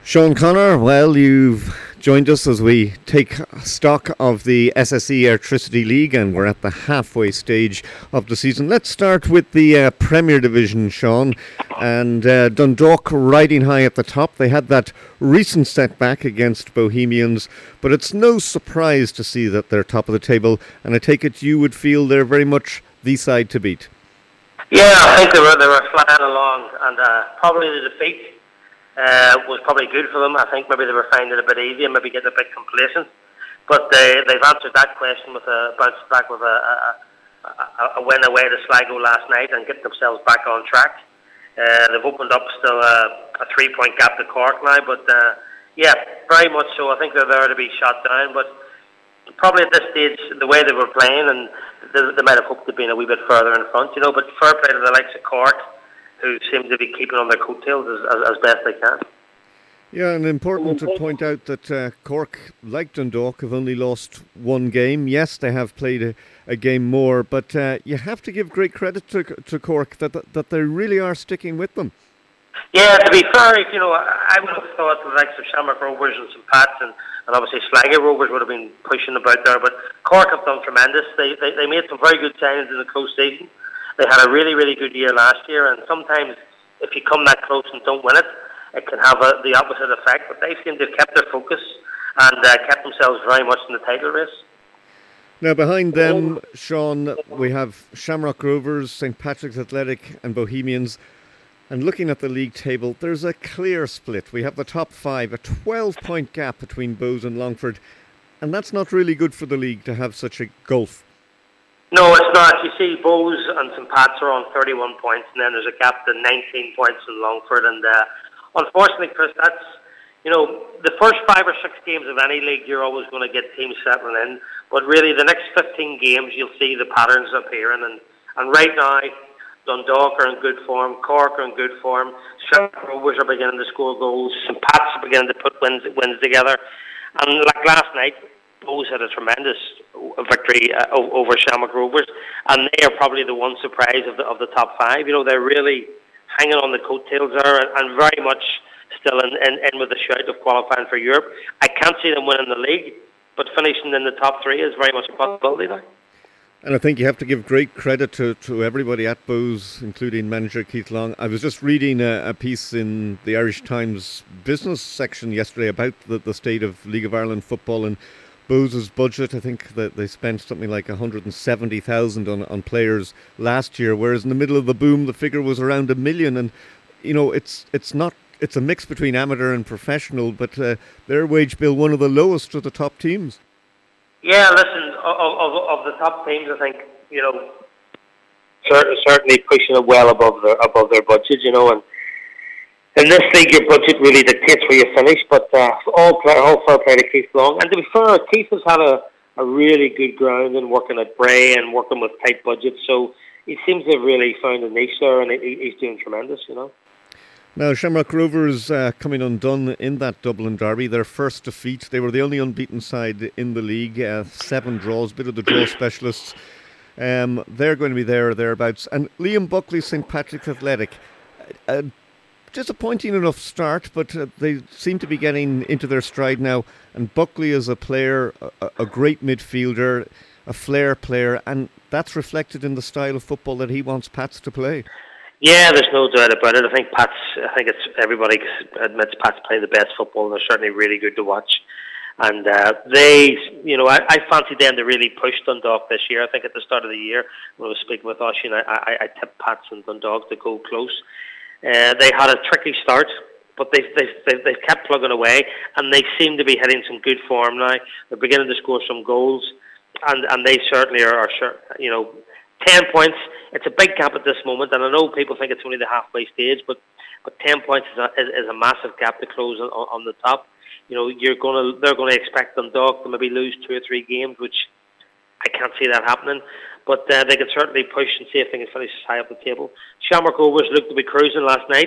Sean Connor, well, you've joined us as we take stock of the SSE Airtricity League, and we're at the halfway stage of the season. Let's start with the Premier Division, Sean, and Dundalk riding high at the top. They had that recent setback against Bohemians, but it's no surprise to see that they're top of the table, and I take it you would feel they're very much the side to beat. Yeah, I think they were flying along, and probably the defeat was probably good for them. I think maybe they were finding it a bit easy and maybe getting a bit complacent. But they've answered that question with a bounce back with a win away to Sligo last night and get themselves back on track. They've opened up still a 3-point gap to Cork now, but yeah, very much so. I think they're there to be shot down, but probably at this stage, the way they were playing, and they might have hoped to be a wee bit further in front, but fair play to the likes of Cork, who seem to be keeping on their coattails as best they can. Yeah, and important to point out that Cork, like Dundalk, have only lost one game. Yes, they have played a game more, but you have to give great credit to Cork that they really are sticking with them. Yeah, to be fair, I would have thought the likes of Shamrock Rovers and St Pat's and obviously Sligo Rovers would have been pushing about there, but Cork have done tremendous. They made some very good signings in the close season. They had a really, really good year last year, and sometimes if you come that close and don't win it, it can have the opposite effect. But they seem to have kept their focus and kept themselves very much in the title race. Now, behind them, Sean, we have Shamrock Rovers, St Patrick's Athletic and Bohemians. And looking at the league table, there's a clear split. We have the top five, a 12-point gap between Bohs and Longford. And that's not really good for the league to have such a gulf. No, it's not. You see, Bohs and St Pat's are on 31 points, and then there's a gap to 19 points in Longford. And unfortunately, Chris, that's, the first 5 or 6 games of any league, you're always going to get teams settling in. But really, the next 15 games, you'll see the patterns appearing. And right now, Dundalk are in good form, Cork are in good form, Shamrock Rovers are beginning to score goals, St Pat's are beginning to put wins together. And like last night, Bohs had a tremendous victory over Shamrock Rovers, and they are probably the one surprise of the top 5. They're really hanging on the coattails there and very much still in with the shout of qualifying for Europe. I can't see them winning the league, but finishing in the top 3 is very much a possibility now. And I think you have to give great credit to everybody at Bohs, including manager Keith Long. I was just reading a piece in the Irish Times business section yesterday about the state of League of Ireland football, and Bohs' budget, I think that they spent something like 170,000 on players last year, whereas in the middle of the boom the figure was around $1 million. And it's a mix between amateur and professional, but their wage bill one of the lowest of the top teams. Yeah, listen, of the top teams, I think certainly pushing it well above their budget, and in this league, your budget really dictates where you finish, but all fair play to Keith Long. And to be fair, Keith has had a really good ground in working at Bray and working with tight budgets, so he seems to have really found a niche there, and he's doing tremendous, Now, Shamrock Rovers coming undone in that Dublin derby, their first defeat. They were the only unbeaten side in the league, 7 draws, bit of the draw specialists. They're going to be there or thereabouts. And Liam Buckley, St Patrick's Athletic. Disappointing enough start, but they seem to be getting into their stride now. And Buckley is a player, a great midfielder, a flair player, and that's reflected in the style of football that he wants Pats to play. Yeah, there's no doubt about it. I think it's everybody admits Pats play the best football, and they're certainly really good to watch. And I fancied them to really push Dundalk this year. I think at the start of the year, when I was speaking with Oisin, I tipped Pats and Dundalk to go close. They had a tricky start, but they've kept plugging away, and they seem to be hitting some good form now. They're beginning to score some goals, and they certainly are 10 points. It's a big gap at this moment, and I know people think it's only the halfway stage, but 10 points is a massive gap to close on the top. They're going to expect Dundalk to maybe lose 2 or 3 games, which I can't see that happening. But they can certainly push and see if they can finish high up the table. Shamrock Rovers looked to be cruising last night,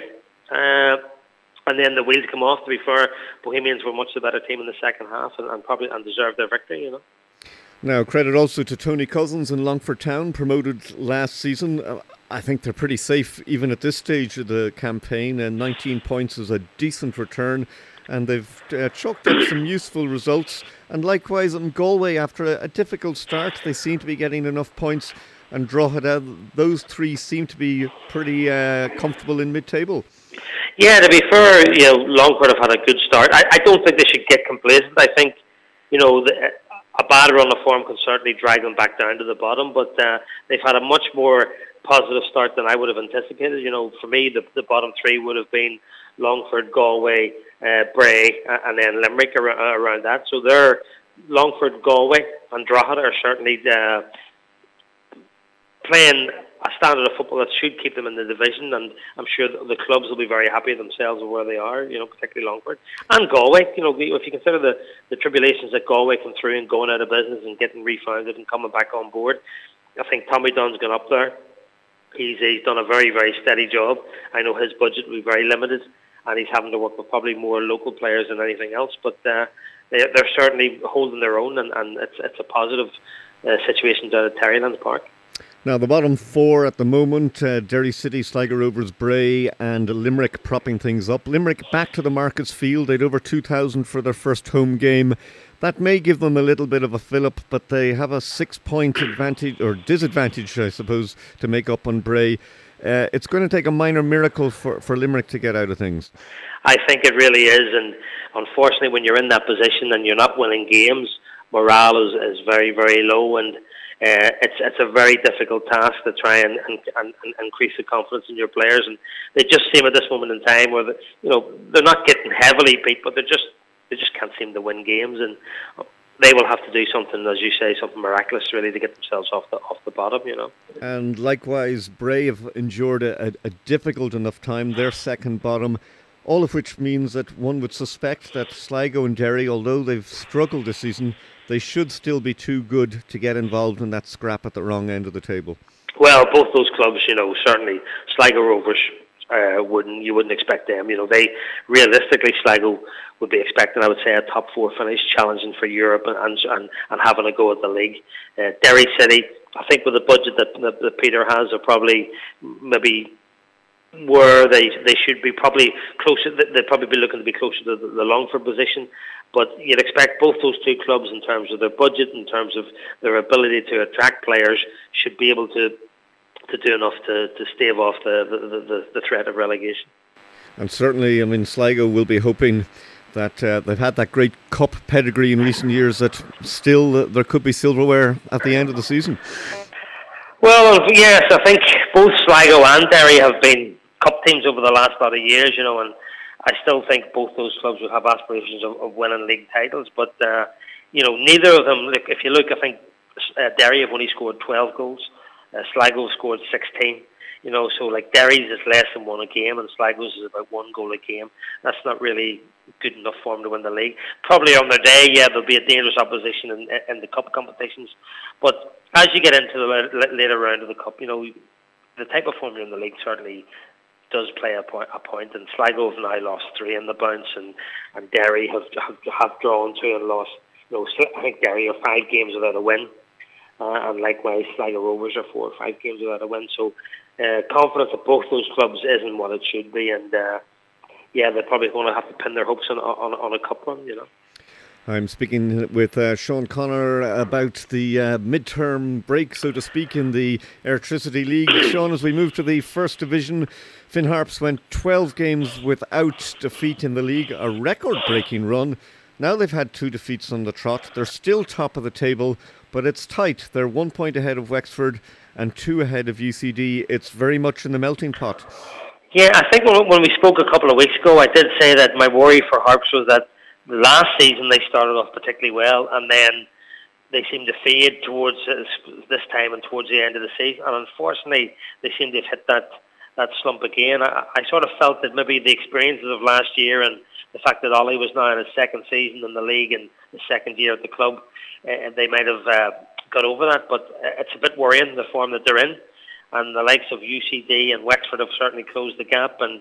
and then the wheels come off. To be fair, Bohemians were much the better team in the second half and deserved their victory. Now, credit also to Tony Cousins and Longford Town, promoted last season. I think they're pretty safe even at this stage of the campaign, and 19 points is a decent return. and they've chalked up some useful results. And likewise in Galway, after a difficult start, they seem to be getting enough points. And Drogheda, those three seem to be pretty comfortable in mid-table. Yeah, to be fair, Longford have had a good start. I don't think they should get complacent. I think, a bad run of form can certainly drag them back down to the bottom, but they've had a much more positive start than I would have anticipated. For me, the bottom three would have been Longford, Galway, Bray, and then Limerick around that. So they're Longford, Galway, and Drogheda are certainly playing a standard of football that should keep them in the division, and I'm sure the clubs will be very happy themselves with where they are, particularly Longford. And Galway, if you consider the tribulations that Galway come through and going out of business and getting refounded and coming back on board, I think Tommy Dunn's gone up there. He's done a very, very steady job. I know his budget will be very limited, and he's having to work with probably more local players than anything else, but they're certainly holding their own, and it's a positive situation down at Terrylands Park. Now, the bottom four at the moment, Derry City, Sligo Rovers, Bray and Limerick propping things up. Limerick back to the Markets Field. They'd over 2,000 for their first home game. That may give them a little bit of a fill-up, but they have a 6-point advantage, or disadvantage, I suppose, to make up on Bray. It's going to take a minor miracle for Limerick to get out of things. I think it really is, and unfortunately when you're in that position and you're not winning games, morale is very, very low, and it's a very difficult task to try and increase the confidence in your players, and they just seem at this moment in time where they're not getting heavily beat, but they just can't seem to win games, and they will have to do something, as you say, something miraculous really to get themselves off the bottom, And likewise, Bray have endured a difficult enough time. They're second bottom. All of which means that one would suspect that Sligo and Derry, although they've struggled this season, they should still be too good to get involved in that scrap at the wrong end of the table. Well, both those clubs, certainly Sligo Rovers you wouldn't expect them. They realistically, Sligo would be expecting, I would say, a top four finish, challenging for Europe and having a go at the league. Derry City, I think with the budget that Peter has, are probably maybe where they should be probably closer. They'd probably be looking to be closer to the Longford position, but you'd expect both those two clubs, in terms of their budget, in terms of their ability to attract players, should be able to do enough to stave off the threat of relegation. And certainly, Sligo will be hoping that they've had that great cup pedigree in recent years, that still there could be silverware at the end of the season. Well, yes, I think both Sligo and Derry have been cup teams over the last lot of years, and I still think both those clubs will have aspirations of winning league titles, but neither of them, if you look, I think Derry have only scored 12 goals, Sligo have scored 16, so like Derry's is less than one a game and Sligo's is about 1 goal a game. That's not really good enough for them to win the league. Probably on their day, there'll be a dangerous opposition in the cup competitions, but as you get into the later round of the cup, the type of form you're in the league certainly does play a point, and Sligo have now lost 3 in the bounce, and Derry have drawn 2 and lost. I think Derry are 5 games without a win, and likewise Sligo Rovers are 4 or 5 games without a win. So confidence of both those clubs isn't what it should be, and they're probably going to have to pin their hopes on a cup run. I'm speaking with Sean Connor about the midterm break, so to speak, in the Electricity League. Sean, as we move to the First Division, Finn Harps went 12 games without defeat in the league, a record-breaking run. Now they've had 2 defeats on the trot. They're still top of the table, but it's tight. They're 1 point ahead of Wexford and 2 ahead of UCD. It's very much in the melting pot. Yeah, I think when we spoke a couple of weeks ago, I did say that my worry for Harps was that last season they started off particularly well, and then they seemed to fade towards this time and towards the end of the season. And unfortunately, they seem to have hit that slump again. I sort of felt that maybe the experiences of last year and the fact that Ollie was now in his second season in the league and the second year at the club, they might have got over that. But it's a bit worrying, the form that they're in. And the likes of UCD and Wexford have certainly closed the gap, and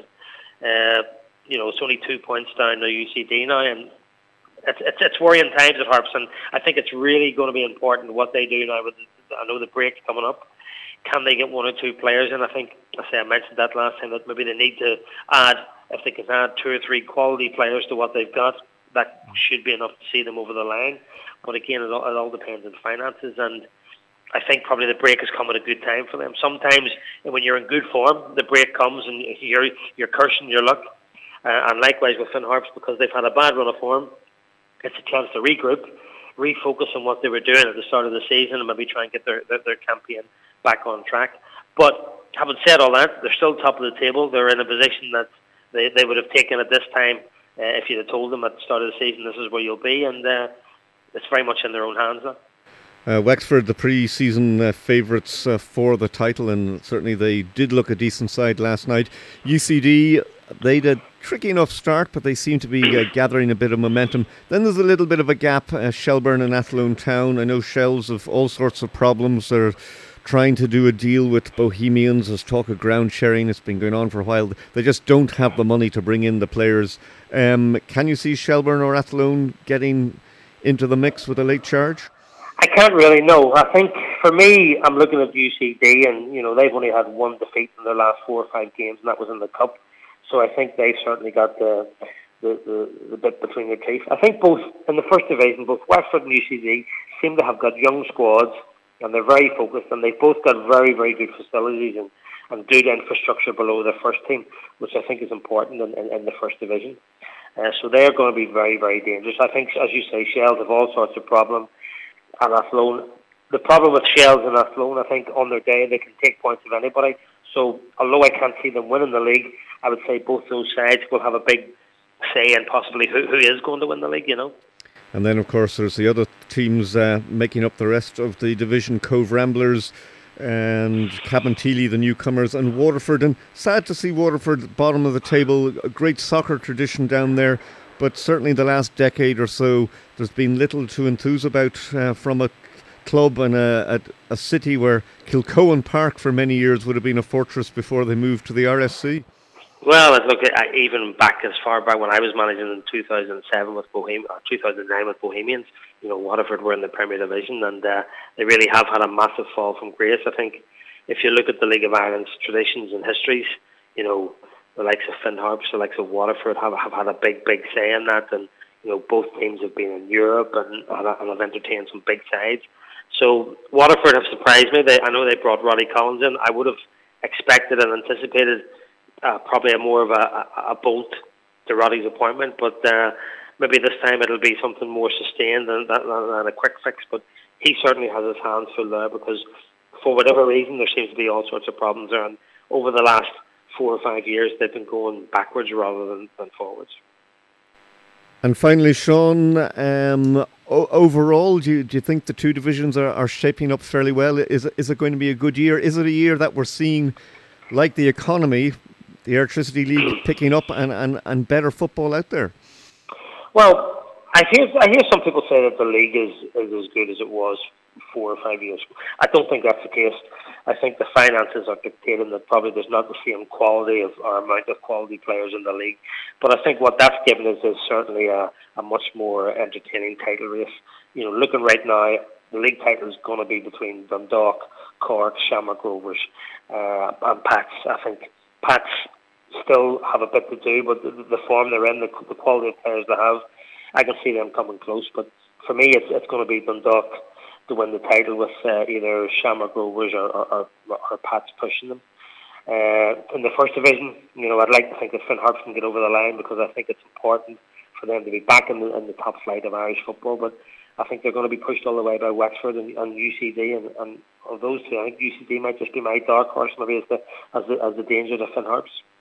it's only 2 points down to UCD now, and it's worrying times at Harps, and I think it's really going to be important what they do now. I know the break's coming up. Can they get 1 or 2 players in? I think, I mentioned that last time, that maybe they need to add if they can add 2 or 3 quality players to what they've got, that should be enough to see them over the line. But again, it all depends on finances, and I think probably the break has come at a good time for them. Sometimes when you're in good form, the break comes and you're cursing your luck. And likewise with Finn Harps, because they've had a bad run of form, it's a chance to regroup, refocus on what they were doing at the start of the season, and maybe try and get their campaign back on track. But having said all that, they're still top of the table. They're in a position that they would have taken at this time if you'd have told them at the start of the season this is where you'll be, and it's very much in their own hands now. Wexford, the pre-season favourites for the title, and certainly they did look a decent side last night. UCD, they had a tricky enough start, but they seem to be gathering a bit of momentum. Then there's a little bit of a gap, Shelbourne and Athlone Town. I know Shells have all sorts of problems. They're trying to do a deal with Bohemians. There's talk of ground sharing. It's been going on for a while. They just don't have the money to bring in the players. Can you see Shelbourne or Athlone getting into the mix with a late charge? I can't really know. I think for me, I'm looking at UCD, and they've only had 1 defeat in their last 4 or 5 games, and that was in the cup. So I think they've certainly got the bit between their teeth. I think both in the first division, both Wexford and UCD seem to have got young squads, and they're very focused, and they've both got very, very good facilities and good infrastructure below their first team, which I think is important in the first division. So they're going to be very, very dangerous. I think, as you say, Shells have all sorts of problems. And Athlone, the problem with Shells and Athlone, I think on their day they can take points of anybody. So although I can't see them winning the league, I would say both those sides will have a big say in possibly who is going to win the league, And then, of course, there's the other teams making up the rest of the division, Cove Ramblers and Cabinteely, the newcomers, and Waterford. And sad to see Waterford bottom of the table, a great soccer tradition down there. But certainly the last decade or so, there's been little to enthuse about from a club and a city where Kilcohen Park for many years would have been a fortress before they moved to the RSC. Well, look, even back as far back when I was managing in 2007 with 2009 with Bohemians, Waterford were in the Premier Division, and they really have had a massive fall from grace. I think if you look at the League of Ireland's traditions and histories, the likes of Finn Harps, the likes of Waterford have had a big say in that, and both teams have been in Europe and have entertained some big sides. So Waterford have surprised me. I know they brought Roddy Collins in. I would have expected and anticipated probably a more of a bolt to Roddy's appointment, but maybe this time it'll be something more sustained than a quick fix. But he certainly has his hands full there, because for whatever reason there seems to be all sorts of problems there, and over the last 4 or 5 years they've been going backwards rather than forwards. And finally, Sean, overall, do you think the two divisions are shaping up fairly well? Is it going to be a good year? Is it a year that we're seeing, like the economy, the Electricity League picking up and better football out there? Well, I hear some people say that the league is as good as it was 4 or 5 years ago. I don't think that's the case. I think the finances are dictating that probably there's not the same quality or amount of quality players in the league. But I think what that's given us is certainly a much more entertaining title race. Looking right now, the league title is going to be between Dundalk, Cork, Shamrock Rovers, and Pats. I think Pats still have a bit to do, but the form they're in, the quality of players they have, I can see them coming close. But for me, it's going to be Dundalk to win the title, with either Shamrock Rovers or Pats pushing them. In the first division, I'd like to think that Finn Harps can get over the line, because I think it's important for them to be back in the top flight of Irish football. But I think they're going to be pushed all the way by Wexford and UCD, and of those two, I think UCD might just be my dark horse, maybe as the danger to Finn Harps.